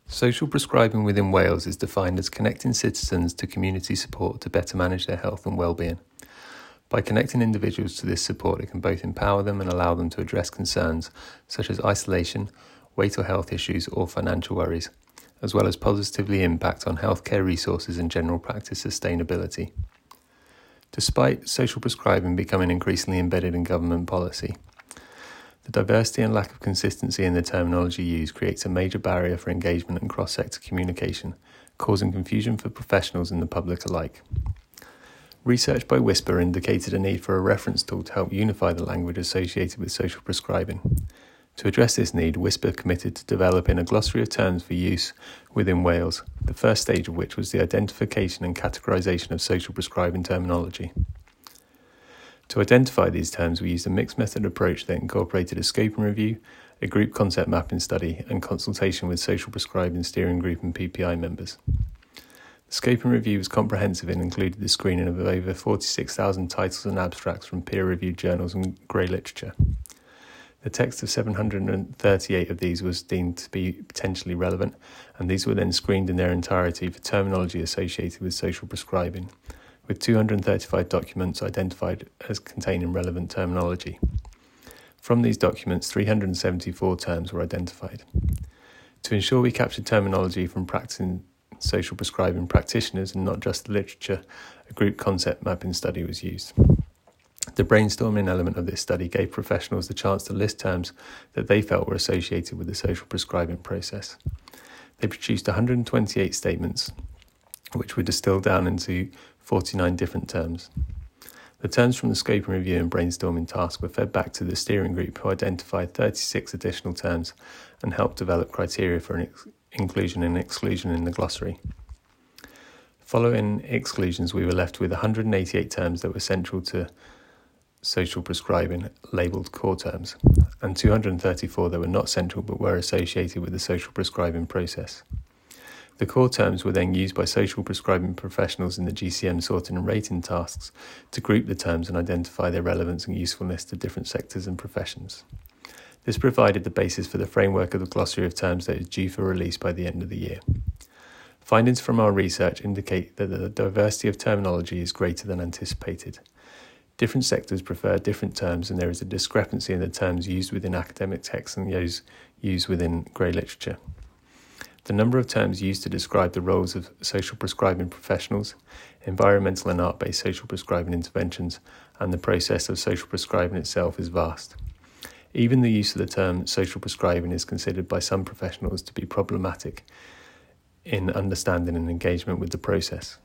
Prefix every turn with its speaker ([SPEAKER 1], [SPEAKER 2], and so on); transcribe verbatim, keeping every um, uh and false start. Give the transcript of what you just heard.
[SPEAKER 1] Social prescribing within Wales is defined as connecting citizens to community support to better manage their health and well-being. By connecting individuals to this support, it can both empower them and allow them to address concerns such as isolation, weight or health issues, or financial worries, as well as positively impact on healthcare resources and general practice sustainability. Despite social prescribing becoming increasingly embedded in government policy, the diversity and lack of consistency in the terminology used creates a major barrier for engagement and cross-sector communication, causing confusion for professionals and the public alike. Research by Whisper indicated a need for a reference tool to help unify the language associated with social prescribing. To address this need, Whisper committed to developing a glossary of terms for use within Wales, the first stage of which was the identification and categorisation of social prescribing terminology. To identify these terms, we used a mixed method approach that incorporated a scoping review, a group concept mapping study, and consultation with social prescribing steering group and P P I members. The scoping review was comprehensive and included the screening of over forty-six thousand titles and abstracts from peer-reviewed journals and grey literature. The text of seven hundred thirty-eight of these was deemed to be potentially relevant, and these were then screened in their entirety for terminology associated with social prescribing, with two hundred thirty-five documents identified as containing relevant terminology. From these documents, three hundred seventy-four terms were identified. To ensure we captured terminology from practicing social prescribing practitioners and not just the literature, a group concept mapping study was used. The brainstorming element of this study gave professionals the chance to list terms that they felt were associated with the social prescribing process. They produced one hundred twenty-eight statements, which were distilled down into forty-nine different terms. The terms from the scoping review and brainstorming task were fed back to the steering group, who identified thirty-six additional terms and helped develop criteria for an ex- inclusion and exclusion in the glossary. Following exclusions, we were left with one hundred eighty-eight terms that were central to social prescribing, labelled core terms, and two hundred thirty-four that were not central but were associated with the social prescribing process. The core terms were then used by social prescribing professionals in the G C M sorting and rating tasks to group the terms and identify their relevance and usefulness to different sectors and professions. This provided the basis for the framework of the glossary of terms that is due for release by the end of the year. Findings from our research indicate that the diversity of terminology is greater than anticipated. Different sectors prefer different terms, and there is a discrepancy in the terms used within academic texts and those used within grey literature. The number of terms used to describe the roles of social prescribing professionals, environmental and art-based social prescribing interventions, and the process of social prescribing itself is vast. Even the use of the term social prescribing is considered by some professionals to be problematic in understanding and engagement with the process.